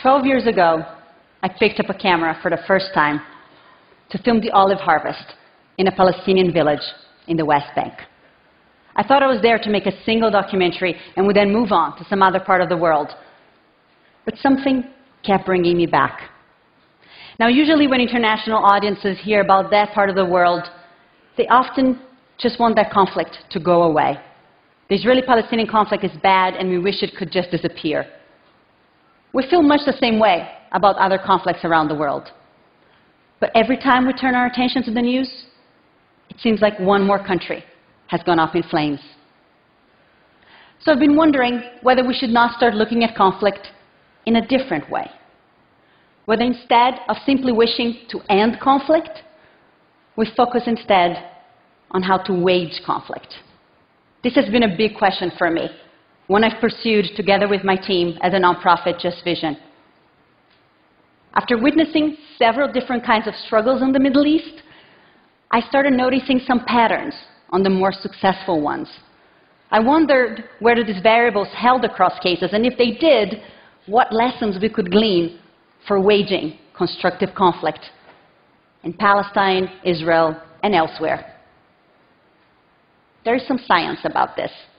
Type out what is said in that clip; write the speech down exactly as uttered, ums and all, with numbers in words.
twelve years ago, I picked up a camera for the first time to film the olive harvest in a Palestinian village in the West Bank. I thought I was there to make a single documentary and would then move on to some other part of the world. But something kept bringing me back. Now, usually when international audiences hear about that part of the world, they often just want that conflict to go away. The Israeli-Palestinian conflict is bad, and we wish it could just disappear. We feel much the same way about other conflicts around the world. But every time we turn our attention to the news, it seems like one more country has gone up in flames. So I've been wondering whether we should not start looking at conflict in a different way. Whether instead of simply wishing to end conflict, we focus instead on how to wage conflict. This has been a big question for me, one I've pursued together with my team as a nonprofit, Just Vision. After witnessing several different kinds of struggles in the Middle East, I started noticing some patterns on the more successful ones. I wondered whether these variables held across cases, and if they did, what lessons we could glean for waging constructive conflict in Palestine, Israel, and elsewhere. There is some science about this.